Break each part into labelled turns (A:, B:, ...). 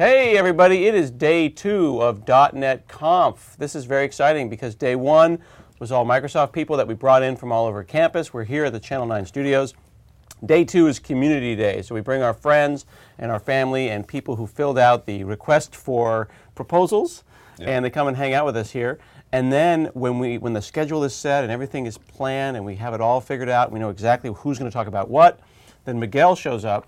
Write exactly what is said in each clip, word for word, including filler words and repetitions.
A: Hey everybody, it is day two of .dot net Conf. This is very exciting because day one was all Microsoft people that we brought in from all over campus. We're here at the Channel nine studios. Day two is Community Day, so we bring our friends and our family and people who filled out the request for proposals, yep. and they come and hang out with us here. And then when we when the schedule is set and everything is planned and we have it all figured out, we know exactly who's going to talk about what, then Miguel shows up.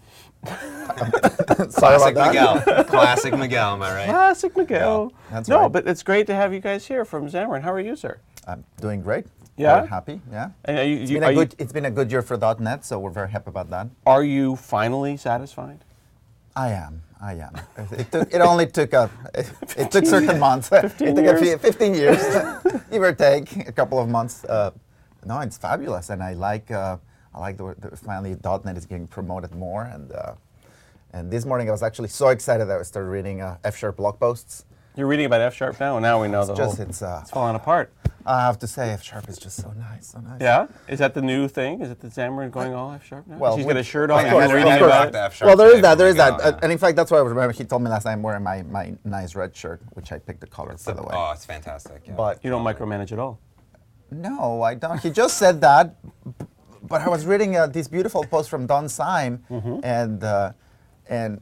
B: Classic Miguel. Classic Miguel, am I right?
A: Classic Miguel.
C: Yeah, that's
A: no,
C: right.
A: but it's great to have you guys here from Xamarin. How are you, sir?
C: I'm doing great.
A: Yeah?
C: Very happy, yeah.
A: And are you,
C: It's
A: you,
C: been,
A: are
C: a
A: you,
C: good, it's been a good year for .dot net, so we're very happy about that.
A: are you finally satisfied?
C: I am, I am. It, took, it only took a, it, it took certain months.
A: fifteen
C: it took
A: years?
C: a few, fifteen years, give or take, a couple of months. Uh, no, it's fabulous, and I like, uh, I like the, the finally .dot net is getting promoted more, and uh, and this morning I was actually so excited that I started reading uh, F Sharp blog posts.
A: You're reading about F Sharp now, and now we know
C: It's
A: the
C: just,
A: whole.
C: it's, uh,
A: it's falling apart.
C: I have to say, F Sharp is just so nice, so nice.
A: Yeah? Is that the new thing? Is it the Xamarin going all F Sharp now?
C: Well,
A: She's got a
C: which-
A: shirt
C: of
A: on. and
C: course,
A: you're
C: of
A: reading
C: course.
A: about
B: the
A: it?
B: F Sharp
C: Well, there is
B: today
C: that,
B: from
C: there is that.
B: Miguel,
C: Uh, and in fact, that's why I remember he told me last time I'm wearing my, my nice red shirt, which I picked the color,
B: It's
C: by
B: the-
C: the way.
B: Oh, it's fantastic. Yeah.
C: But
A: You don't micromanage at all.
C: no, I don't. He just said that. b- But I was reading uh, this beautiful post from Don Syme,
A: Mm-hmm.
C: and uh, and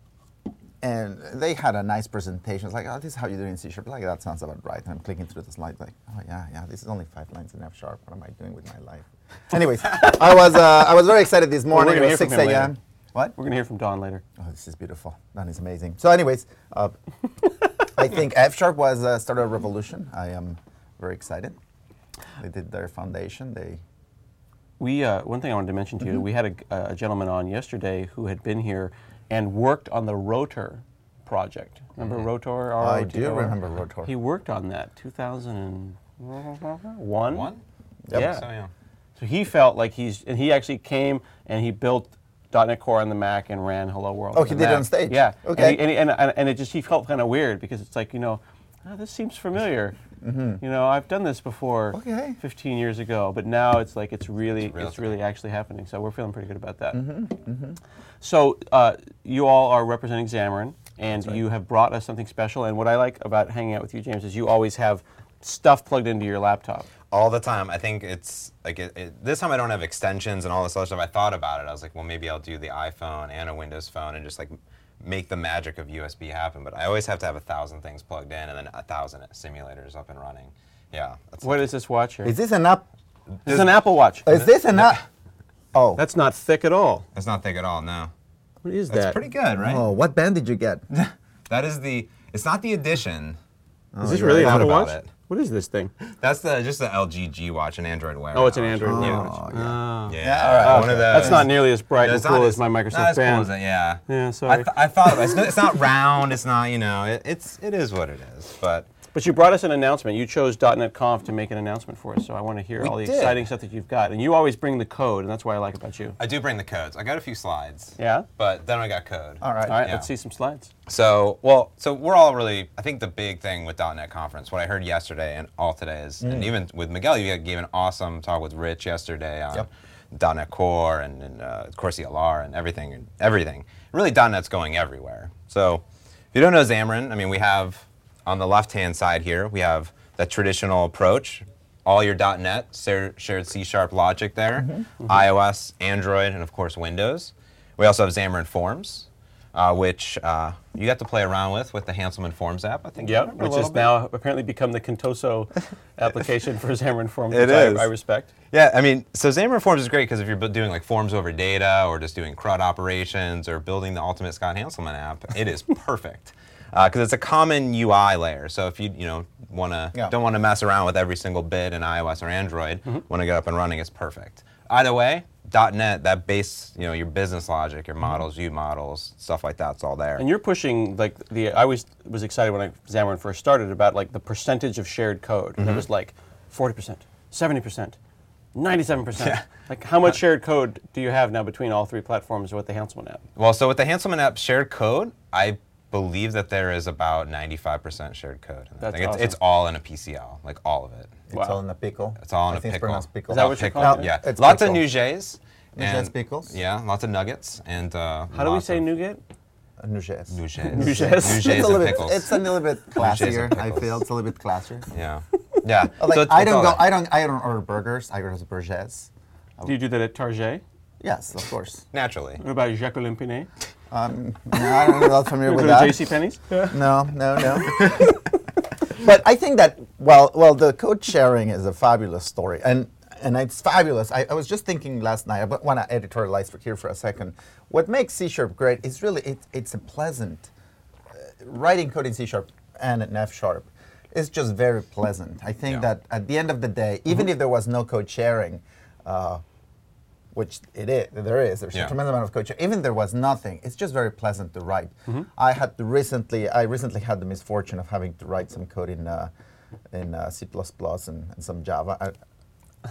C: and they had a nice presentation. It's like, oh, this is how you do it in C Sharp. Like, that sounds about right. And I'm clicking through the slide, like, oh yeah, yeah, this is only five lines in F Sharp. What am I doing with my life? Anyways, I was uh, I was very excited this morning.
A: gonna
C: It
A: hear
C: was
A: from
C: six
A: him later.
C: a m What?
A: We're going to hear from Don later.
C: Oh, this is beautiful. That is amazing. So, anyways, uh, I think F Sharp was uh, started a revolution. I am very excited. They did their foundation. They
A: We uh, one thing I wanted to mention to you, we had a, a gentleman on yesterday who had been here and worked on the Rotor project. Remember Rotor?
C: I
A: R O T O R?
C: do remember Rotor.
A: He worked on that two thousand one.
B: One?
A: Yep.
B: Yeah. So, yeah.
A: So he felt like he's, and he actually came and he built .dot net Core on the Mac and ran Hello World.
C: Oh,
A: on
C: he
A: the
C: did it
A: Mac.
C: on stage?
A: Yeah.
C: Okay.
A: And, he, and, he, and, and, and it just, he felt kind of weird because it's like, you know, oh, this seems familiar. You know, I've done this before
C: Okay.
A: fifteen years ago, but now it's like it's really,
B: It's real
A: it's
B: time.
A: really actually happening. So we're feeling pretty good about that. So uh, you all are representing Xamarin, and you have brought us something special. And what I like about hanging out with you, James, is you always have stuff plugged into your laptop.
B: All the time. I think it's like it, it, this time I don't have extensions and all this other stuff. I thought about it. I was like, well, maybe I'll do the iPhone and a Windows phone and just like make the magic of U S B happen. But I always have to have a thousand things plugged in and then a thousand simulators up and running. Yeah. That's
A: What is this watch here?
C: Is this an app?
A: This is an Apple Watch.
C: Is this an app? Oh.
A: That's not thick at all.
B: That's not thick at all. No.
A: What is
B: That's
A: that?
B: pretty good, right?
C: Oh, what band did you get?
B: That is the. It's not the edition.
A: Is this
B: you're
A: really an
B: right
A: Apple
B: about
A: Watch?
B: it.
A: What is this thing?
B: That's the just the L G G watch, an Android Wear.
A: Oh, it's an
B: watch.
A: Android
B: Yeah.
A: watch.
C: yeah.
A: Ah.
B: Yeah.
C: Yeah, all right.
B: One of
A: That's
B: those.
A: not nearly as bright and
B: It's
A: cool
B: not
A: as my Microsoft
B: not as cool
A: band.
B: as it, yeah.
A: Yeah,
B: I,
A: sorry.
B: th- I thought it's not, it's not round. It's not, you know, it, it's it is what it is. But
A: But you brought us an announcement. You chose .dot net Conf to make an announcement for us, so I want to hear
B: We
A: all the
B: did.
A: exciting stuff that you've got. And you always bring the code, and that's what I like about you.
B: I do bring the codes. I got a few slides.
A: Yeah?
B: But then I got code.
C: All right.
A: All right,
B: Yeah.
A: let's see some slides.
B: So, well, so we're all really, I think the big thing with .dot net Conference, what I heard yesterday and all today is, and even with Miguel, you gave an awesome talk with Rich yesterday on
C: Yep.
B: .dot net Core and, and uh, of course, E L R and everything, and everything. Really, .dot net's going everywhere. So, if you don't know Xamarin, I mean, we have, on the left-hand side here, we have that traditional approach, all your .dot net, shared shared C Sharp logic there, iOS, Android, and of course, Windows. We also have Xamarin Forms, uh, which uh, you got to play around with with the Hanselman Forms app, I think. you
A: Yep,
B: remember a
A: which
B: little
A: has
B: bit.
A: now apparently become the Contoso application for Xamarin Forms,
B: It
A: which I,
B: is.
A: I respect.
B: Yeah, I mean, so Xamarin Forms is great because if you're bu- doing like forms over data or just doing CRUD operations or building the ultimate Scott Hanselman app, it is perfect. Because it's a common U I layer. So if you you know want to
C: Yeah.
B: don't want to mess around with every single bit in iOS or Android, want to get up and running, it's perfect. Either way, .dot net, that base, you know, your business logic, your models, U models, stuff like that's all there.
A: And you're pushing like the. I always was excited when I, Xamarin first started about like the percentage of shared code. And it was like forty percent, seventy percent, ninety-seven percent.
B: Yeah.
A: Like how much shared code do you have now between all three platforms with the Hanselman app?
B: Well, so with the Hanselman app shared code, I believe that there is about ninety-five percent shared code. in that
A: That's
B: thing. It's,
A: awesome.
B: it's all in a P C L, like all of it.
C: It's
A: Wow.
C: all in a pickle.
B: It's all in
C: I
B: a
C: think
B: pickle.
C: It's pronounced pickle.
A: Is that what you're
B: Pickle,
A: calling it?
B: Yeah,
C: It's
B: lots
C: pickle.
B: of Nugets.
C: Nugets,
B: and-
C: pickles?
B: Yeah, lots of nuggets and. Uh,
A: How do we
B: lots
A: say
B: of-
A: nougat?
C: Nugez.
B: Nugez.
A: Nugez.
B: Nugez
C: It's a
B: and
C: little bit.
B: pickles.
C: It's a little bit
B: and
C: classier. I
B: pickles.
C: feel it's a little bit classier.
B: Yeah. Yeah.
C: Like
B: So it's-
C: I
B: it's
C: don't
B: all
C: go.
B: that.
C: I don't. I don't order burgers. I order burgers.
A: Do you do that at Target?
C: Yes, of course.
B: Naturally.
A: What about Jacqueline Pinet?
C: Um, no, I'm not familiar
A: You
C: with
A: go to
C: that.
A: J C Penney's?
C: No, no, no. But I think that well, well, the code sharing is a fabulous story, and and it's fabulous. I, I was just thinking last night. I want to editorialize for here for a second. What makes C Sharp great is really it, it's a pleasant uh, writing code in C Sharp and in F Sharp is just very pleasant. I think
B: Yeah.
C: that at the end of the day, even if there was no code sharing. Uh, which it is, there is, there's
B: Yeah.
C: a tremendous amount of code sharing. Even if there was nothing, it's just very pleasant to write. I had to recently, I recently had the misfortune of having to write some code in uh, in uh, C plus plus and, and some Java. I,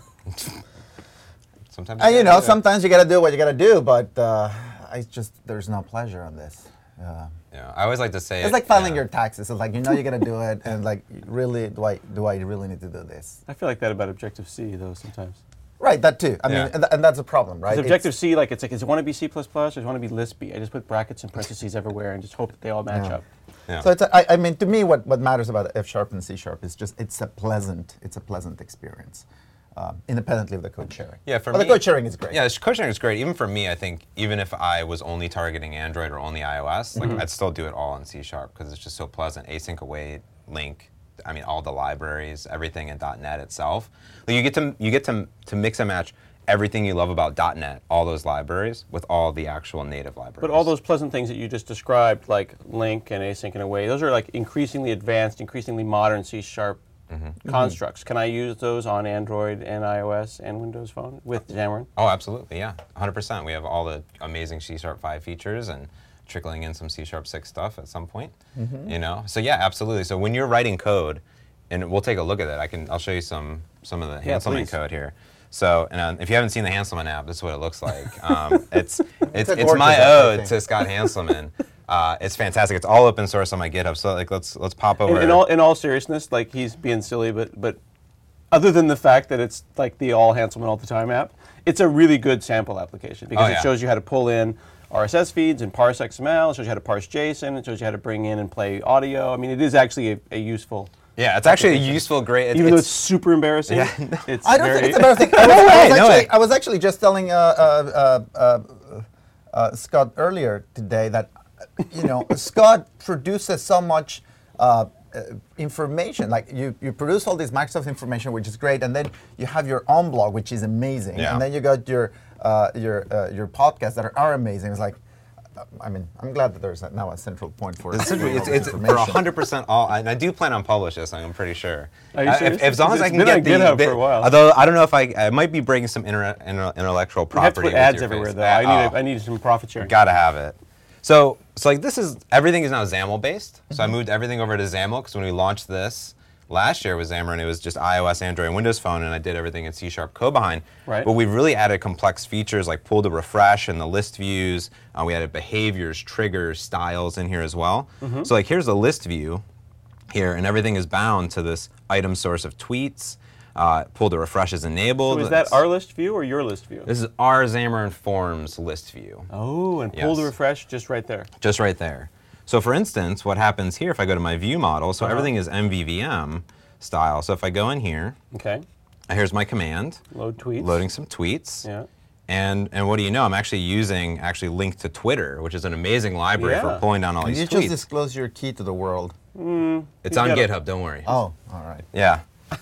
B: Sometimes.
C: and, you
B: gotta
C: know,
B: do it.
C: sometimes you gotta do what you gotta do, but uh, I just, there's no pleasure on this. Uh,
B: Yeah. I always like to say.
C: it's
B: it,
C: like filing
B: yeah.
C: your taxes. It's like, you know you gotta do it, and like, really, do I, do I really need to do this?
A: I feel like that about Objective-C, though, sometimes.
C: Right, that too. I
B: Yeah.
C: mean, and, th- and that's a problem, right?
A: Because
C: It's-
A: Objective-C, like, it's like, does it want to be C plus plus or does it want to be Lispy? I just put brackets and parentheses everywhere and just hope that they all match
C: Yeah.
A: up.
B: Yeah.
C: So it's a, I, I mean, to me, what, what matters about F Sharp and C Sharp is just it's a pleasant it's a pleasant experience, um, independently of the code sharing.
B: Yeah, for
C: but
B: me,
C: the code sharing is great.
B: Yeah, the code sharing is great. Even for me, I think even if I was only targeting Android or only iOS, like I'd still do it all in C Sharp because it's just so pleasant. Async await, link. I mean, all the libraries, everything in .NET itself. Like you get to you get to to mix and match everything you love about .NET, all those libraries, with all the actual native libraries.
A: But all those pleasant things that you just described, like link and async and away, those are like increasingly advanced, increasingly modern C Sharp constructs. Can I use those on Android and iOS and Windows Phone with Xamarin?
B: Oh, absolutely, yeah, one hundred percent. We have all the amazing C Sharp five features and trickling in some C Sharp six stuff at some point. You know, so yeah, absolutely. So when you're writing code, and we'll take a look at it. I can, I'll show you some some of the
A: Yeah,
B: Hanselman
A: please.
B: code here. So, and uh, if you haven't seen the Hanselman app, this is what it looks like. Um, it's it's
C: a
B: it's
C: gorgeous
B: my
C: app, I
B: ode
C: think.
B: to Scott Hanselman. Uh, it's fantastic. It's all open source on my GitHub. So like, let's let's pop over.
A: In, in all in all seriousness, like he's being silly, but but other than the fact that it's like the all Hanselman all the time app, it's a really good sample application because
B: Oh,
A: it
B: yeah.
A: shows you how to pull in R S S feeds and parse X M L. It shows you how to parse JSON. It shows you how to bring in and play audio. I mean, it is actually a, a useful.
B: yeah, it's actually a useful, great. It's,
A: Even though it's
B: it's,
A: super embarrassing,
B: Yeah.
A: it's
C: I don't
A: very,
C: think it's embarrassing. I was,
B: No
C: I was
B: way, no
C: actually,
B: way.
C: I was actually just telling uh, uh, uh, uh, uh, Scott earlier today that you know Scott produces so much uh, uh, information. Like you, you produce all this Microsoft information, which is great, and then you have your own blog, which is amazing,
B: Yeah.
C: and then you got your uh, your uh, your podcasts that are, are amazing. It's like, uh, I mean, I'm glad that there's now a central point for
B: It's,
C: doing all
B: it's,
C: this
B: it's for
C: information.
B: one hundred percent all, and I do plan on publish this, I'm pretty sure.
A: Are you
B: Uh,
A: serious?
B: if, as long as
A: It's
B: I can
A: been
B: get
A: on
B: the,
A: GitHub
B: the-
A: for a while.
B: although I don't know if I, I might be breaking some inter, inter, intellectual
A: You have to
B: property.
A: put
B: with
A: ads
B: your
A: everywhere
B: face.
A: though. I need
B: Oh.
A: a, I need some profit sharing.
B: Gotta have it. So, so like this is, everything is now XAML based. So
A: Mm-hmm.
B: I moved everything over to XAML because when we launched this last year with Xamarin, it was just iOS, Android, and Windows Phone, and I did everything in C Sharp code behind.
A: Right.
B: But we've really added complex features like pull to refresh and the list views. Uh, we added behaviors, triggers, styles in here as well.
A: Mm-hmm.
B: So like here's the list view here, and everything is bound to this item source of tweets. Uh, pull to refresh is enabled.
A: So is that
B: It's-
A: our list view or your list view?
B: This is our Xamarin Forms list view.
A: Oh, and pull to
B: Yes.
A: refresh just right there.
B: Just right there. So for instance, what happens here if I go to my view model, so
A: Uh-huh.
B: everything is M V V M style. So if I go in here,
A: Okay.
B: here's my command,
A: Load tweets.
B: loading some tweets.
A: Yeah.
B: And and what do you know? I'm actually using actually linked to Twitter, which is an amazing library for
A: Yeah.
B: pulling down all
C: Can
B: these
C: you
B: tweets.
C: just disclose your key to the world?
B: It's
A: You
B: on
A: gotta-
B: GitHub, don't worry.
C: Oh, all right.
B: Yeah.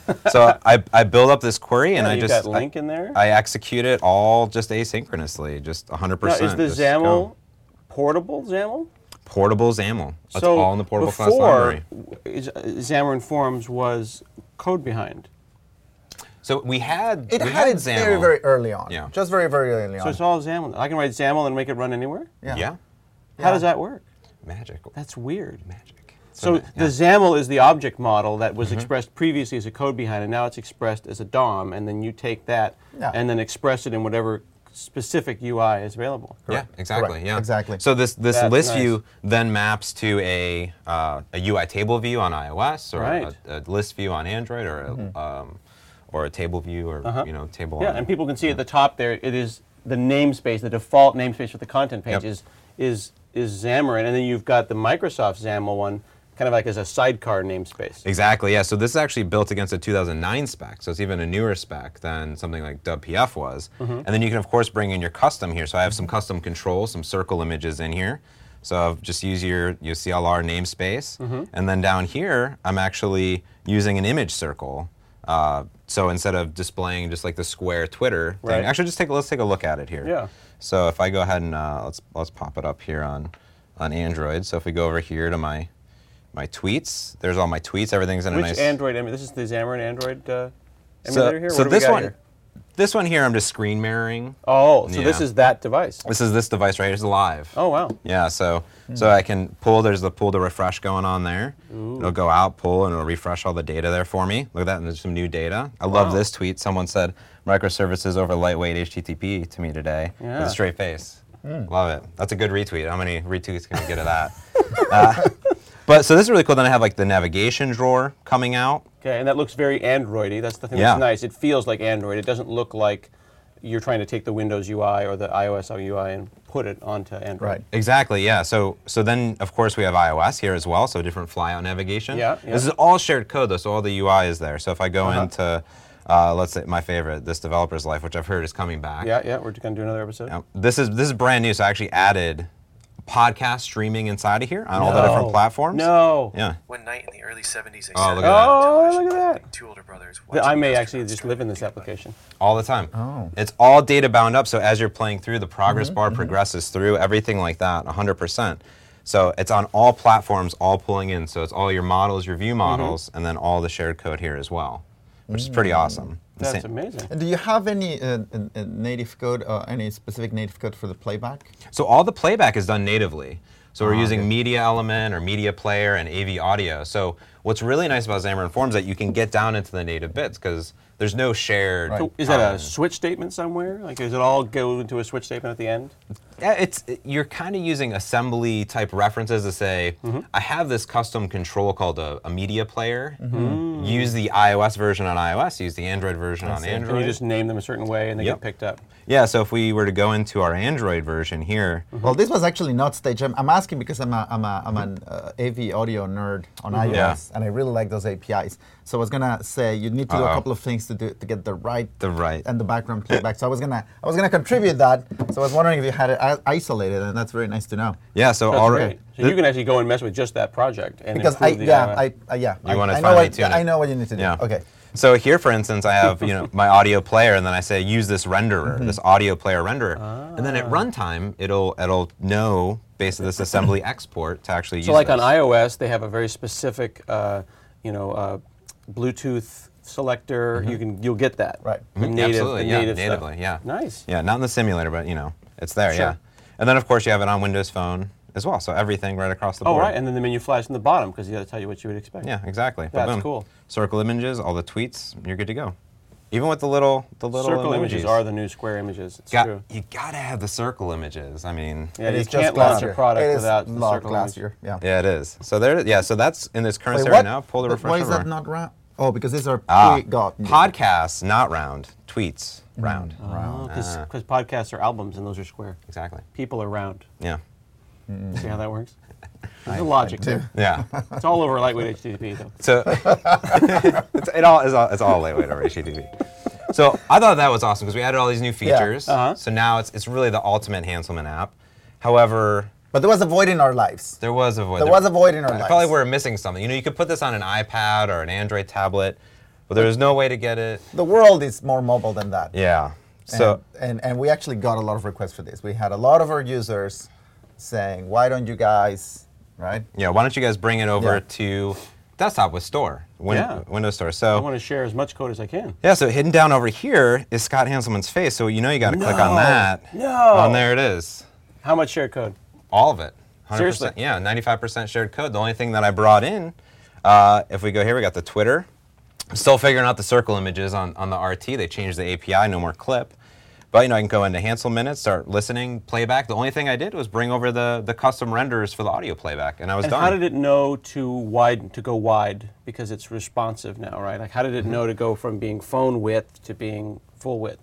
B: So I, I build up this query and
A: Yeah,
B: I
A: you've
B: just
A: got link in there.
B: I execute it all just asynchronously, just one hundred
A: Now,
B: percent.
A: is the
B: just
A: XAML
B: go.
A: portable XAML?
B: Portable XAML? That's
A: so
B: all in the portable class
A: before,
B: library.
A: is- uh, Xamarin Forms was code behind.
B: So we had
C: It
B: we
C: had it
B: XAML.
C: very, very early on.
B: Yeah.
C: Just very, very early
A: So
C: on.
A: it's all XAML. I can write XAML and make it run anywhere?
C: yeah.
B: Yeah.
A: How does that work?
B: Magic.
A: That's weird.
B: Magic.
A: So
B: yeah.
A: the XAML is the object model that
C: Mm-hmm.
A: was expressed previously as a code behind, and now it's expressed as a D O M, and then you take that
C: Yeah.
A: and then express it in whatever specific U I is available.
B: Yeah, exactly.
C: Correct.
B: Yeah,
C: Exactly.
B: So this this
A: That's
B: list
A: nice.
B: view then maps to a uh, a U I table view on iOS, or
A: Right.
B: a, a list view on Android, or a, um, or a table view, or
A: Uh-huh.
B: you know table.
A: Yeah,
B: on,
A: and people can see at the top there, it is the namespace, the default namespace for the content page
B: Yep.
A: is is is Xamarin, and then you've got the Microsoft XAML one, kind of like as a sidecar namespace.
B: Exactly, yeah. So this is actually built against a two thousand nine spec, so it's even a newer spec than something like WebP was. Mm-hmm. And then you can, of course, bring in your custom here. So I have some custom controls, some circle images in here. So I'll just use your, your C L R namespace. Mm-hmm. And then down here, I'm actually using an image circle. Uh, so instead of displaying just like the square Twitter thing,
A: Right.
B: actually just take a, let's take a look at it here.
A: Yeah.
B: So if I go ahead and uh, let's let's pop it up here on on Android. So if we go over here to my my tweets, there's all my tweets. Everything's in
A: Which
B: a nice.
A: Android? I mean, this is the Xamarin Android uh,
B: so
A: emulator here.
B: so
A: what do we
B: this
A: got
B: one,
A: here?
B: this one here, I'm just screen mirroring.
A: Oh, so this
B: Yeah.
A: is that device.
B: This is this device right here. It's live.
A: Oh wow.
B: Yeah, so so I can pull, there's the pull to refresh going on there.
A: Ooh.
B: It'll go out, pull, and it'll refresh all the data there for me. Look at that, and there's some new data. I love
A: Wow.
B: this tweet. Someone said microservices over lightweight H T T P to me today with
A: Yeah.
B: a straight face. Love it. That's a good retweet. How many retweets can we get of that? uh, but so this is really cool. Then I have like the navigation drawer coming out.
A: Okay, and that looks very Androidy. That's the thing
B: Yeah.
A: that's nice. It feels like Android. It doesn't look like you're trying to take the Windows U I or the iOS U I and put it onto Android.
C: Right.
B: Exactly, yeah. So so then, of course, we have iOS here as well, so different flyout navigation.
A: Yeah, yeah.
B: This is all shared code, though, so all the U I is there. So if I go
A: Uh-huh.
B: into, uh, let's say, my favorite, This Developer's Life, which I've heard is coming back.
A: Yeah, yeah. We're going to do another episode.
B: Now, this is this is brand new, so I actually added podcast streaming inside of here on all the different
A: No.
B: platforms.
A: No.
B: Yeah.
D: One night in the early seventies, I
B: Oh,
D: sat
B: look
D: down
B: at that.
D: on
A: Oh,
D: television
A: look at
D: with
A: that.
D: Two older brothers.
A: I
D: watching
A: may
D: astronauts
A: actually just live in this
D: struggle to get
A: application.
B: All the time.
C: Oh.
B: It's all data bound up, so as you're playing through, the progress
A: Mm-hmm,
B: bar progresses through, everything like that, one hundred percent. So it's on all platforms, all pulling in. So it's all your models, your
A: Mm-hmm.
B: view models, and then all the shared code here as well, which is pretty awesome. The
A: That's
B: same-
A: amazing.
C: And do you have any uh, uh, uh, native code, uh, any specific native code for the playback?
B: So all the playback is done natively. So we're
C: Ah,
B: using
C: okay.
B: Media Element or Media Player and A V Audio. So what's really nice about Xamarin Forms is that you can get down into the native bits because there's no shared.
C: Right.
A: So is that a
B: common-
A: switch statement somewhere? Like, does it all go into a switch statement at the end?
B: Yeah, it's it- you're kind of using assembly type references to say,
A: Mm-hmm.
B: I have this custom control called a, a media player.
A: Mm-hmm.
B: Use the iOS version on iOS. Use the Android version on
C: see.
A: And
B: Android.
A: you just name them a certain way and they
B: Yep.
A: get picked up.
B: Yeah. So if we were to go into our Android version here,
C: Well, this was actually not staged. I'm, I'm asking because I'm a, I'm a, I'm an uh, A V audio nerd on iOS,
B: Yeah.
C: and I really like those A P Is. So I was gonna say you need to do a
B: Uh-oh.
C: couple of things to do to get the right
B: the right.
C: and the background playback. So I was gonna I was gonna contribute that. So I was wondering if you had it i- isolated, and that's very nice to know.
B: Yeah. So
A: That's
B: already.
A: great. So you can actually go and mess with just that project and
C: Because I
A: improve the
C: yeah
A: iOS.
C: I uh, yeah
B: You
C: I,
B: wanna
C: I know
B: finally
C: what
B: tune it.
C: I know what you need to do.
B: Yeah.
C: Okay.
B: So here, for instance, I have you know my audio player, and then I say use this renderer,
C: Mm-hmm.
B: this audio player renderer, and then
A: Ah.
B: at runtime it'll it'll know based on this assembly export to actually use.
A: So like on
B: this.
A: iOS, they have a very specific, uh, you know, uh, Bluetooth selector. You can you'll get that.
C: Right.
A: The
B: Mhm,
A: native,
B: absolutely,
A: the
B: yeah,
A: native stuff.
B: natively, yeah.
A: Nice.
B: Yeah, not in the simulator, but you know, it's there,
A: Sure.
B: yeah. And then of course you have it on Windows Phone as well, so everything right across the
A: Oh
B: board.
A: right, and then the menu flies from the bottom because you got to tell you what you would expect.
B: Yeah, exactly.
A: That's
B: Boom.
A: cool.
B: Circle images, all the tweets, you're good to go. Even with the little, the little
A: Circle
B: emojis.
A: images are the new square images. It's
B: Got-
A: true.
B: you gotta have the circle images. I mean,
A: Yeah,
C: It
A: you
C: is
A: can't
C: just
A: launch a
C: classier.
A: product
C: It is
A: without the
C: lot
A: circle image.
C: classier. Yeah.
B: yeah, it is. So there, yeah. So that's in this current
C: Wait,
B: area
C: what?
B: now. Pull the
C: But
B: refresh
C: why is
B: over.
C: that not round? Oh, because these are
B: Ah,
C: pre-got.
B: podcasts, not round. Tweets,
C: Mm.
B: round.
A: Oh, because
B: Ah.
A: podcasts are albums and those are square.
B: Exactly.
A: People are round.
B: Yeah.
A: See how that works? There's a logic
C: do.
A: there.
B: Yeah.
A: It's all over lightweight H T T P though.
B: So it's, it all is all it's all lightweight over H T T P. So I thought that was awesome because we added all these new features.
A: Uh-huh.
B: So now it's it's really the ultimate Hanselman app. However,
C: But there was a void in our lives.
B: there was a void.
C: There was a void in our
B: I
C: lives.
B: felt like we were missing something. You know, you could put this on an iPad or an Android tablet, but there was no way to get it.
C: The world is more mobile than that.
B: Yeah.
C: And,
B: So
C: and and we actually got a lot of requests for this. We had a lot of our users saying, "Why don't you guys?" Right?
B: yeah, why don't you guys bring it over
C: Yeah.
B: to desktop with Store, Win-
A: Yeah.
B: Windows Store?
A: I
B: So
A: want to share as much code as I can.
B: yeah, so hidden down over here is Scott Hanselman's face. So you know you got to click on
A: No.
B: that.
A: No.
B: Oh, and there it is.
A: How much shared code?
B: All of it. one hundred percent.
A: Seriously?
B: Yeah, ninety-five percent shared code. The only thing that I brought in, uh, if we go here, we got the Twitter. I'm still figuring out the circle images on, on the R T. They changed the A P I, no more clip. But you know, I can go into Hansel Minutes, start listening, playback. The only thing I did was bring over the, the custom renders for the audio playback, and I was
A: And
B: done.
A: how did it know to widen to go wide because it's responsive now, right? Like how did it know to go from being phone width to being full width?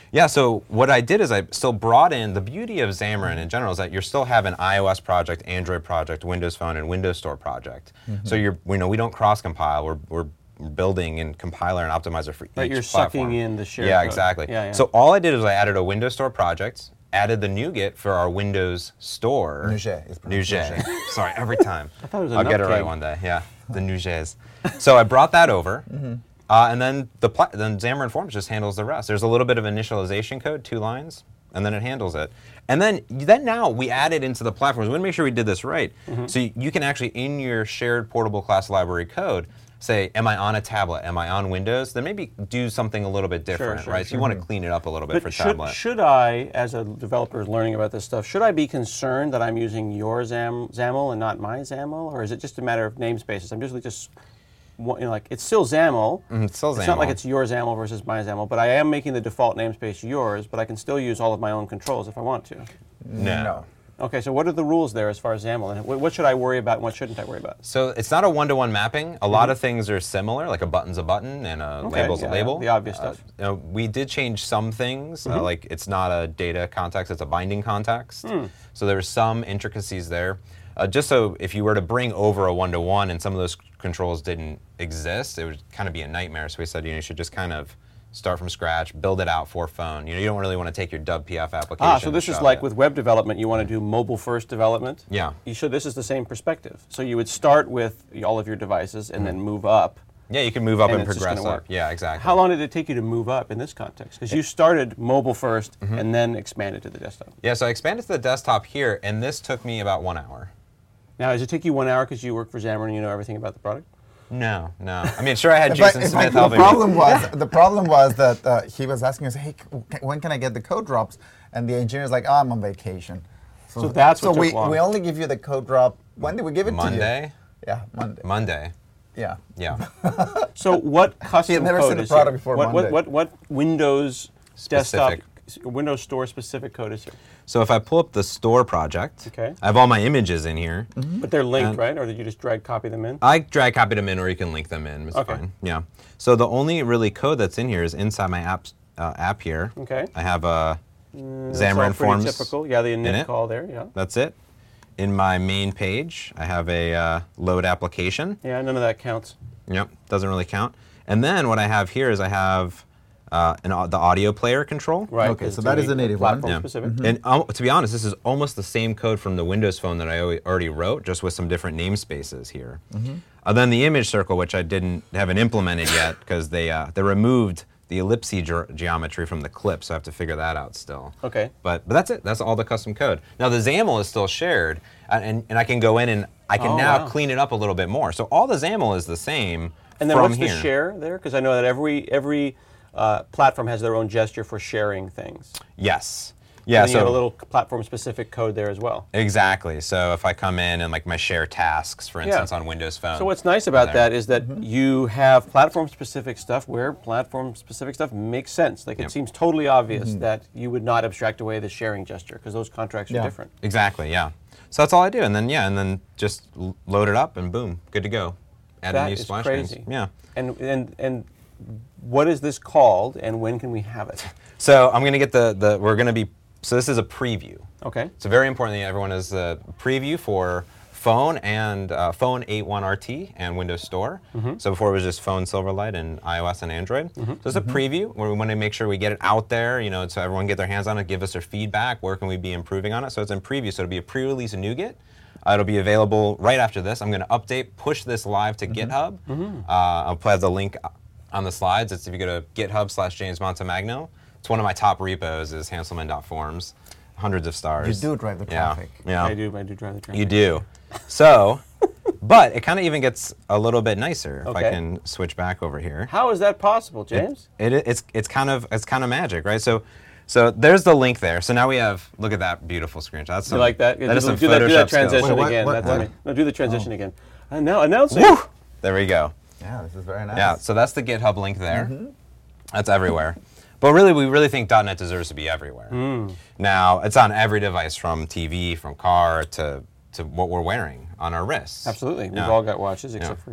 B: Yeah, so what I did is I still brought in, the beauty of Xamarin in general is that you still have an iOS project, Android project, Windows Phone, and Windows Store project. Mm-hmm. So you're, we know we don't cross-compile, we're, we're building in compiler and optimizer for
A: Right,
B: each
A: you're
B: platform.
A: sucking in the shared
B: Yeah,
A: code.
B: exactly.
A: Yeah, yeah.
B: So all I did is I added a Windows Store project, added the NuGet for our Windows Store.
C: NuGet, it's pronounced
B: NuGet. Sorry, every time.
A: I thought it was a
B: I'll get it
A: nutcake.
B: right one day, yeah, the NuGets. So I brought that over. Mm-hmm. Uh, and then the pla then Xamarin Forms just handles the rest. There's a little bit of initialization code, two lines, and then it handles it. And then then now we added into the platforms. We want to make sure we did this right. Mm-hmm. So you, you can actually, in your shared portable class library code, say, am I on a tablet? Am I on Windows? Then maybe do something a little bit different,
A: sure,
B: right?
A: sure.
B: So you want to clean it up a little bit
A: But
B: for
A: should,
B: tablet.
A: should I, as a developer learning about this stuff, should I be concerned that I'm using your Zam, XAML and not my XAML, or is it just a matter of namespaces? I'm usually just, you know, like it's still XAML.
B: Mm, it's still
A: It's not like
B: XAML.
A: it's your XAML versus my XAML, but I am making the default namespace yours, but I can still use all of my own controls if I want to.
B: No.
C: No.
A: Okay, so what are the rules there as far as XAML, and what what should I worry about and what shouldn't I worry about?
B: So it's not a one-to-one mapping. A lot of things are similar, like a button's a button and a
A: Mm-hmm. Okay,
B: label's
A: yeah,
B: a label.
A: the obvious
B: Uh,
A: stuff.
B: you know, we did change some things, uh, like it's not a data context, it's a binding context.
A: Hmm.
B: So there's some intricacies there. Uh, just so if you were to bring over a one-to-one and some of those c- controls didn't exist, it would kind of be a nightmare. So we said, you know, you should just kind of start from scratch, build it out for phone. You know, you don't really want to take your W P F application.
A: Ah, so this
B: and
A: is
B: shove
A: like
B: it.
A: with web development, you want to do mobile-first development?
B: Yeah.
A: You should. This is the same perspective. So you would start with all of your devices and then move up.
B: Yeah, you can move up
A: and
B: and,
A: it's just
B: progress
A: gonna
B: up.
A: work.
B: Yeah, exactly.
A: How long did it take you to move up in this context? Because you started mobile first
B: Mm-hmm.
A: and then expanded to the desktop.
B: Yeah, so I expanded to the desktop here, and this took me about one hour.
A: Now, does it take you one hour because you work for Xamarin and you know everything about the product?
B: No, no. I mean, sure, I had
C: In fact-
B: Jason
C: in
B: Smith
C: fact, the
B: helping me.
C: problem was the problem was that uh, he was asking us, "Hey, c- when can I get the code drops?" And the engineer's like, "Oh, I'm on vacation."
A: So that's
C: so
A: what took
C: we
A: long.
C: we only give you the code drop. When did we give it
B: Monday?
C: to you? Yeah, Monday.
B: Monday.
C: Yeah.
B: Yeah.
A: So what custom
C: had never
A: code
C: seen a
A: is
C: product
A: here?
C: before
A: what, what,
C: Monday.
A: what, what Windows desktop,
B: Specific.
A: Windows Store specific code is here?
B: So if I pull up the store project,
A: Okay.
B: I have all my images in here.
A: But they're linked,
B: And-
A: right? Or did you just drag copy them in?
B: I drag copy them in, or you can link them in. It's
A: Okay.
B: fine. Yeah. So the only really code that's in here is inside my app uh, app here.
A: Okay.
B: I have a
A: That's all
B: Xamarin
A: pretty
B: Forms.
A: typical. Yeah, the init
B: it.
A: call there. Yeah.
B: That's it. In my main page, I have a uh, load application.
A: Yeah, none of that counts.
B: Yep, doesn't really count. And then what I have here is I have uh, an, au- the audio player control.
A: Right.
C: Okay,
A: 'cause
C: so
A: it's
C: that
A: gonna
C: is
A: be
C: the native one.
A: platform
B: Yeah.
A: specific.
B: And um, to be honest, this is almost the same code from the Windows Phone that I al- already wrote, just with some different namespaces here. Uh, then the image circle, which I didn't haven't implemented yet because they uh, they removed the ellipse ge- geometry from the clip, so I have to figure that out still.
A: Okay.
B: But but that's it. That's all the custom code. Now the XAML is still shared, and and, and I can go in and I can
A: Oh,
B: now
A: wow.
B: clean it up a little bit more. So all the XAML is the same.
A: And then
B: from
A: what's
B: here.
A: the share there? Because I know that every every uh, platform has their own gesture for sharing things.
B: Yes. Yeah.
A: And then
B: so
A: you have a little platform-specific code there as well.
B: exactly. So if I come in and like my share tasks, for instance, on Windows Phone.
A: So what's nice about
B: there.
A: that is that you have platform-specific stuff where platform-specific stuff makes sense. Like it
B: Yep.
A: seems totally obvious that you would not abstract away the sharing gesture because those contracts
C: Yeah.
A: are different.
B: Exactly, yeah. So that's all I do, and then yeah, and then just l- load it up, and boom, good to go. Add a
A: That
B: new
A: is
B: splash
A: crazy.
B: screens. Yeah.
A: And and and what is this called, and when can we have it?
B: So I'm gonna get the the we're gonna be so this is a preview.
A: Okay.
B: So very important that everyone is a preview for phone and uh, phone eight point one R T and Windows Store. So before it was just phone Silverlight and iOS and Android. So it's a preview where we want to make sure we get it out there, you know, so everyone can get their hands on it, give us their feedback, where can we be improving on it. So it's in preview, so it'll be a pre-release NuGet. Uh, it'll be available right after this. I'm going to update, push this live to GitHub. Uh, I'll put the link on the slides. It's if you go to GitHub slash James Montemagno. It's one of my top repos is hanselman.forms. Hundreds of stars.
C: You do drive the
B: Yeah,
C: traffic.
B: Yeah.
A: I do. I do drive the train.
B: You do. So, but it kind of even gets a little bit nicer if I
A: Okay.
B: can switch back over here.
A: How is that possible, James?
B: It, it it's it's kind of it's kind of magic, right? So, so there's the link there. So now we have look at that beautiful screenshot. That's
A: You
B: some,
A: like that?
B: That is
A: do,
B: some
A: do that, do that
B: Photoshop skills.
A: transition
C: Wait, what-
A: again.
C: what-
A: That's
C: what?
A: amazing. No, do the transition again. And now announcing.
B: Woo! There we go.
C: Yeah, this is very nice.
B: Yeah. So that's the GitHub link there. That's everywhere. But really, we really think .dot net deserves to be everywhere.
A: Hmm.
B: Now, it's on every device, from T V, from car, to to what we're wearing on our wrists.
A: Absolutely. We've
B: Yeah.
A: all got watches except
B: Yeah.
A: for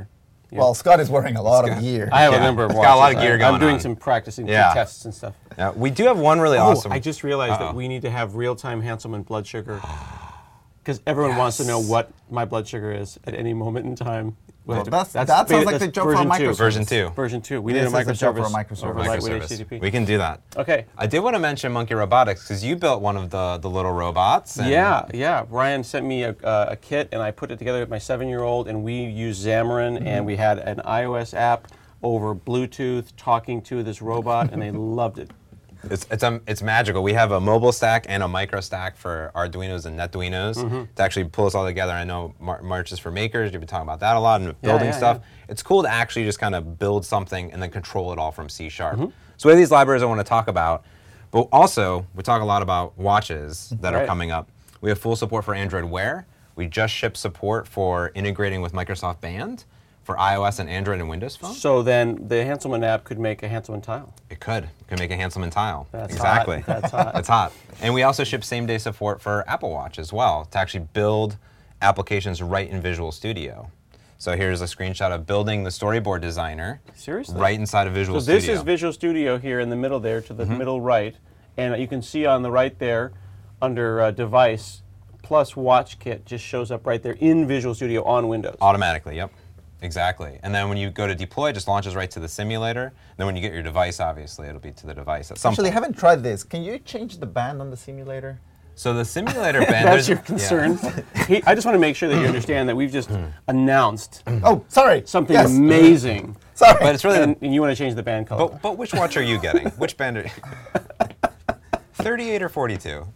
A: you
C: Well,
A: know,
C: Scott is wearing a lot of gear.
A: I have
B: Yeah.
A: a number of
B: It's
A: watches.
B: got a lot of gear
A: I,
B: going
A: I'm doing
B: on.
A: some practicing
B: Yeah.
A: for tests and stuff.
B: Now, we do have one really
A: Oh,
B: awesome.
A: I just realized
B: Uh-oh.
A: that we need to have real-time Hanselman blood sugar because everyone wants to know
B: Yes.
A: what my blood sugar is at any moment in time. We
C: Well,
A: have to-
C: that's- that
A: beta-
C: sounds like
A: that's
C: the job for a
A: version two.
C: microservice.
B: Version two.
A: Version two. We
C: This
A: need a
C: is the job for a
A: microservice
C: microservice.
A: over lightweight
B: Microservice.
A: H T T P.
B: We can do that.
A: Okay.
B: I did want to mention Monkey Robotics because you built one of the, the little robots. and-
A: Yeah, yeah. Ryan sent me a, uh, a kit, and I put it together with my seven-year-old, and we used Xamarin,
B: Mm-hmm.
A: and we had an iOS app over Bluetooth talking to this robot, and they loved it.
B: It's it's um, it's magical. We have a mobile stack and a micro stack for Arduinos and Netduinos
A: Mm-hmm.
B: to actually pull us all together. I know Mar- March is for makers. You've been talking about that a lot and building
A: yeah,
B: stuff.
A: yeah.
B: It's cool to actually just kind of build something and then control it all from C Sharp.
A: Mm-hmm.
B: So we have these libraries I want to talk about, but also we talk a lot about watches that are
A: Right.
B: coming up. We have full support for Android Wear. We just shipped support for integrating with Microsoft Band for iOS and Android and Windows Phone.
A: So then the Hanselman app could make a Hanselman tile.
B: It could. It could make a Hanselman tile.
A: That's
B: exactly.
A: hot. That's hot.
B: That's hot. And we also ship same-day support for Apple Watch as well to actually build applications right in Visual Studio. So here's a screenshot of building the storyboard designer
A: Seriously?
B: right inside of Visual
A: So this
B: Studio.
A: is Visual Studio here in the middle there to the middle right, and you can see on the right there under uh, device plus watch kit just shows up right there in Visual Studio on Windows.
B: Automatically, yep. Exactly. And then when you go to deploy, it just launches right to the simulator. Then when you get your device, obviously, it'll be to the device at some
C: Actually, I
B: point.
C: haven't tried this. Can you change the band on the simulator?
B: So the simulator band...
A: That's
B: there's-
A: your
B: yeah.
A: concern. He, I just want to make sure that you understand that we've just announced
C: Oh, sorry.
A: something
C: Yes.
A: amazing,
C: Sorry.
B: But it's really...
A: and, and you want to change the band color.
B: But, but which watch are you getting? Which band are thirty-eight or forty-two?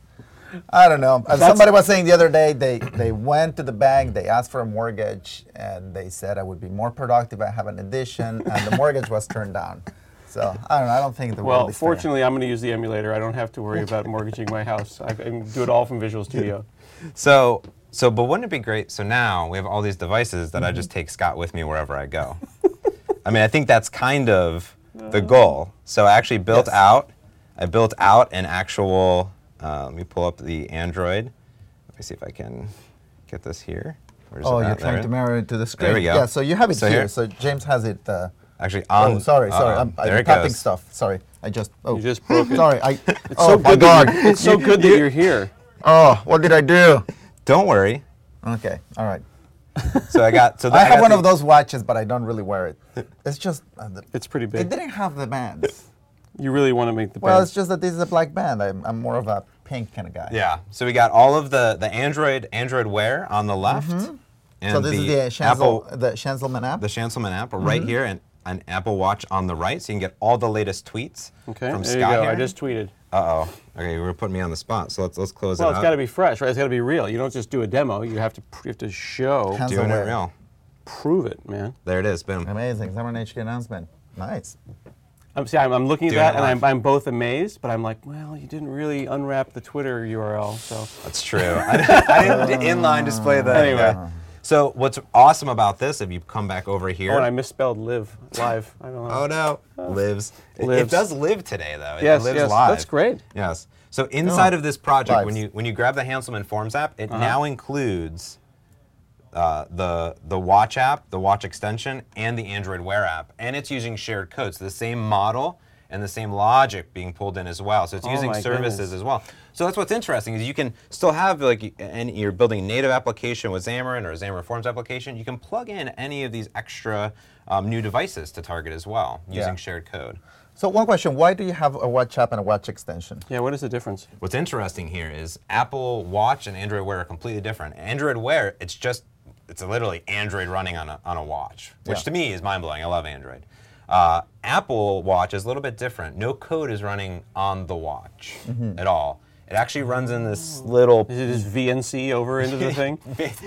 C: I don't know. As somebody was saying the other day, they, they went to the bank, they asked for a mortgage, and they said I would be more productive if I have an addition, and the mortgage was turned down. So I don't know. I don't think the
A: well,
C: world is fair.
A: fortunately, I'm going to use the emulator. I don't have to worry about mortgaging my house. I can do it all from Visual Studio.
B: So, so, but wouldn't it be great? So now we have all these devices that I just take Scott with me wherever I go. I mean, I think that's kind of the goal. So I actually built
C: Yes.
B: out, I built out an actual, uh, let me pull up the Android. Let me see if I can get this here. Where's
C: Oh,
B: it
C: you're
B: at?
C: trying
B: There
C: to
B: it-
C: mirror it to the screen.
B: we go.
C: Yeah, so you have it
B: So
C: here.
B: here-
C: So James has it. Uh,
B: Actually on.
C: oh, sorry, sorry.
B: uh-oh.
C: I'm, I'm
B: there it
C: tapping
B: goes.
C: stuff. Sorry. I just. Oh,
A: You just broke it.
C: Sorry. I.
A: It's
C: oh
A: so
C: my
A: good
C: God.
A: That you're, it's so good that you're here.
C: Oh, what did I do?
B: Don't worry.
C: Okay. All right.
B: So I got. So
C: I have
B: got
C: one
B: the-
C: of those watches, but I don't really wear it. It's just. Uh, the,
A: It's pretty
C: it
A: big.
C: didn't have the bands.
A: You really want to make the
C: Well,
A: band.
C: it's just that this is a black band. I'm, I'm more of a pink kind of guy.
B: Yeah. So we got all of the the Android Android Wear on the left, and
C: Mm-hmm. So this
B: the
C: is the
B: Apple
C: Shansel, the Shanselman app.
B: the Shanselman app right here, and an Apple Watch on the right, so you can get all the latest tweets
A: Okay,
B: from
A: there
B: Scott
A: you go.
B: here.
A: I just tweeted.
B: Uh oh. Okay, you were putting me on the spot, so let's let's close
A: Well,
B: it
A: it's
B: up.
A: got to be fresh, right? It's got to be real. You don't just do a demo. You have to you have to show,
C: Hands
B: Doing it
C: away.
B: real.
A: prove it, man.
B: There it is. Boom.
C: Amazing. Xamarin H K announcement. Nice.
A: I'm see, I'm, I'm looking at
B: Doing
A: that,
B: it
A: and I'm,
B: live.
A: I'm both amazed, but I'm like, well, you didn't really unwrap the Twitter U R L, so.
B: That's true. I, I didn't inline display that.
A: Anyway.
B: yeah. So what's awesome about this, if you come back over here.
A: Oh, and I misspelled live live. I don't know.
B: Oh no, lives. It, it
A: Lives.
B: does live today though. It
A: yes,
B: lives
A: yes,
B: live.
A: that's great.
B: Yes. So inside of this project, when
C: Lives.
B: you when you grab the Hanselman Forms app, it
A: Uh-huh.
B: now includes uh, the the Watch app, the Watch extension, and the Android Wear app, and it's using shared code. So the same model and the same logic being pulled in as well. So it's
A: Oh
B: using
A: my
B: services
A: goodness.
B: as well. So that's what's interesting is you can still have like, and you're building a native application with Xamarin or a Xamarin Forms application. You can plug in any of these extra um, new devices to target as well using
C: Yeah.
B: shared code.
C: So one question: why do you have a watch app and a watch extension?
A: Yeah, what is the difference?
B: What's interesting here is Apple Watch and Android Wear are completely different. Android Wear, it's just, it's literally Android running on a, on a watch, which
C: Yeah.
B: to me is mind-blowing. I love Android. Uh, Apple Watch is a little bit different. No code is running on the watch
C: Mm-hmm.
B: at all. It actually runs in this little...
A: Is it just V N C over into the thing?
C: It's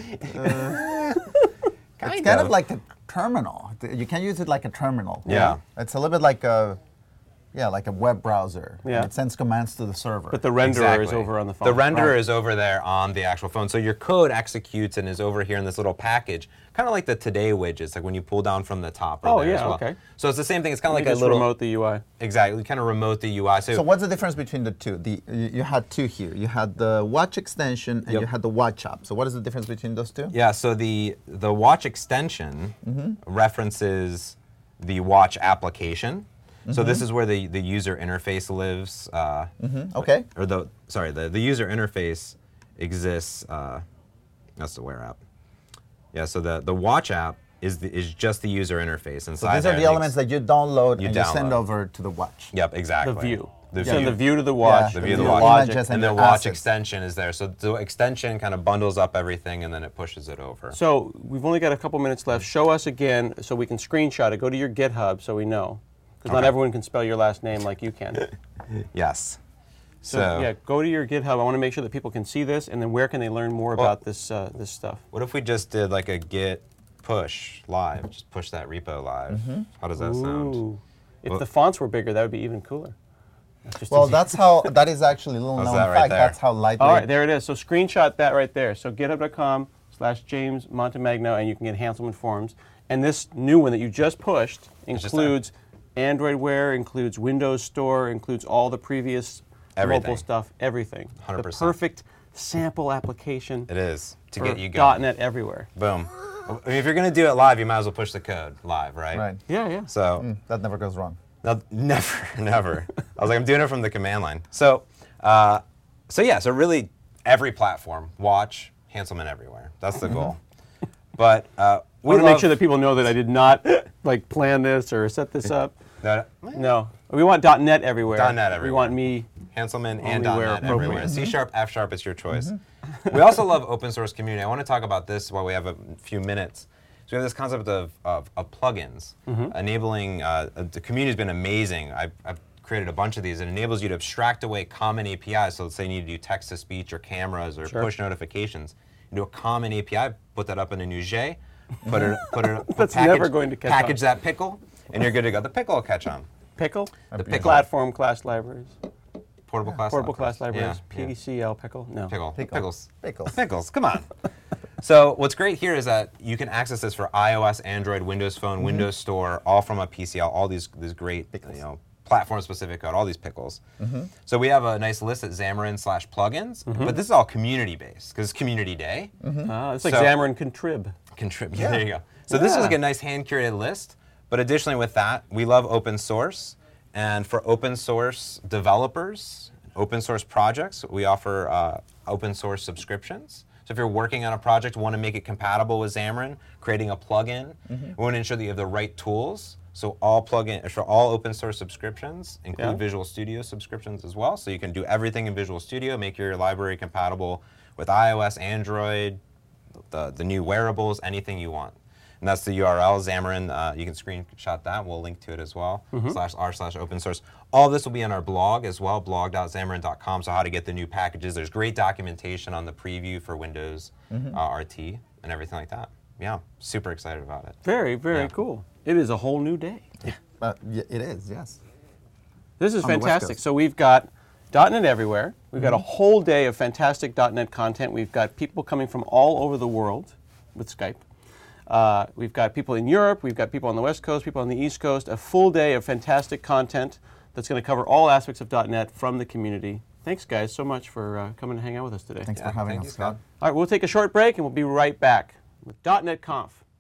C: kind of. like a terminal. You can use it like a terminal.
B: Yeah.
C: It's a little bit like a. Yeah, like a web browser.
A: Yeah.
C: And it sends commands to the server.
A: But the renderer is
B: Exactly.
A: over on the phone.
B: The renderer
C: Right.
B: is over there on the actual phone. So your code executes and is over here in this little package, kind of like the Today widgets, like when you pull down from the top.
A: Oh,
B: there
A: yeah,
B: as well.
A: okay.
B: So it's the same thing. It's kind of
A: You
B: like a
A: just
B: little
A: remote the U I.
B: exactly. Kind of remote the U I. So,
C: So what's the difference between the two? The you you had two here. You had the watch extension and
B: Yep.
C: you had the watch app. So what is the difference between those two?
B: yeah. So the the watch extension references the watch application. So this is where the, the user interface lives. Uh,
C: Okay.
B: Or the sorry, the, the user interface exists. Uh, that's the Wear app. Yeah. So the, the watch app is the, is just the user interface inside.
C: So these
B: there.
C: are the
B: It
C: elements
B: makes-
C: that you download
B: You
C: and you send
B: download.
C: over to the watch.
B: Yep. Exactly.
A: The view.
B: The
A: So
B: view.
A: the view to the watch.
C: Yeah,
B: The view of the
C: your
B: watch.
A: logic.
C: images
B: and the
C: your
B: watch
C: assets.
B: extension is there. So the extension kind of bundles up everything and then it pushes it over.
A: So we've only got a couple minutes left. Show us again so we can screenshot it. Go to your GitHub so we know. Because not
B: Okay.
A: everyone can spell your last name like you can.
B: Yes.
A: So,
B: So,
A: yeah, go to your GitHub. I want to make sure that people can see this, and then where can they learn more
B: Well-
A: about this uh, this stuff?
B: what if we just did like a git push live? Just push that repo live. How does that sound?
A: Ooh. If
B: Well-
A: the fonts were bigger, that would be even cooler. That's just
C: Well,
A: easy.
C: that's how, that is actually a little
B: How's
C: known
B: that right
C: fact.
B: there?
C: That's how lightweight.
A: All right, there it is. So screenshot that right there. So github.com slash James Montemagno, and you can get Hanselman Forms. And this new one that you just pushed
B: just
A: includes Android Wear, includes Windows Store, includes all the previous
B: Everything.
A: mobile stuff, everything.
B: one hundred percent.
A: The perfect sample application
B: It is to
A: for
B: get you going.
A: .NET everywhere.
B: Boom. I mean, if you're going to do it live, you might as well push the code live, right?
C: Right.
A: Yeah, yeah.
B: So,
C: Mm, that never goes wrong.
B: no, never, never. I was like, I'm doing it from the command line. So, uh, so yeah, so really every platform, watch, Hanselman everywhere. That's the goal. But uh,
A: I
B: we
A: want to make
B: love-
A: sure that people know that I did not like plan this or set this up.
B: No,
A: No, we want .NET everywhere.
B: .NET
A: We
B: everywhere.
A: want me.
B: Hanselman and
A: Only where
B: .NET
A: appropriate.
B: everywhere. C Sharp, F Sharp, it's your choice. We also love open source community. I want to talk about this while we have a few minutes. So we have this concept of, of, of plugins, enabling, uh, the community has been amazing. I've, I've created a bunch of these. It enables you to abstract away common A P Is. So let's say you need to do text-to-speech or cameras or
A: Sure.
B: push notifications. You do a common A P I, put that up in a Nuget, put it, put it,
A: That's
B: package,
A: never going to catch
B: package
A: on.
B: that pickle, and you're good to go. The pickle will catch on.
A: Pickle?
B: The pickle.
A: Platform class libraries.
B: Portable class.
A: Portable
B: libraries.
A: class libraries.
B: Yeah, yeah.
A: P C L pickle? No.
B: Pickle.
C: Pickle.
B: Pickles.
C: Pickles.
B: Pickles. Come on. So what's great here is that you can access this for iOS, Android, Windows Phone, Windows Store, all from a P C L. All these these great you know platform-specific code. All these pickles. So we have a nice list at Xamarin slash plugins, but this is all community-based because it's Community Day.
A: Ah, it's like
B: So-
A: Xamarin Contrib.
B: Contribute. Yeah. There you go. So this is
A: Yeah.
B: like a nice hand-curated list. But additionally with that, we love open source. And for open source developers, open source projects, we offer uh, open source subscriptions. So if you're working on a project, want to make it compatible with Xamarin, creating a plugin, we want to ensure that you have the right tools. So all plugin for all open source subscriptions include
A: Yeah.
B: Visual Studio subscriptions as well. So you can do everything in Visual Studio, make your library compatible with iOS, Android, the, the new wearables, anything you want. And that's the U R L, Xamarin. Uh, you can screenshot that. We'll link to it as well, slash r slash open source. All this will be on our blog as well, blog dot xamarin dot com, so how to get the new packages. There's great documentation on the preview for Windows uh, R T and everything like that. Yeah, super excited about it.
A: Very, very
B: Yeah.
A: cool. It is a whole new day.
C: Uh, y- it is, yes.
A: This is
C: On the West
A: fantastic.
C: Coast.
A: So we've got .NET everywhere. We've got a whole day of fantastic .NET content. We've got people coming from all over the world with Skype. Uh, we've got people in Europe. We've got people on the West Coast, people on the East Coast. A full day of fantastic content that's going to cover all aspects of .NET from the community. Thanks, guys, so much for uh, coming to hang out with us today.
C: Thanks
B: Yeah,
C: for having
B: thank
C: us,
B: you,
C: Scott.
B: Scott.
A: All right, we'll take a short break, and we'll be right back with .NET Conf.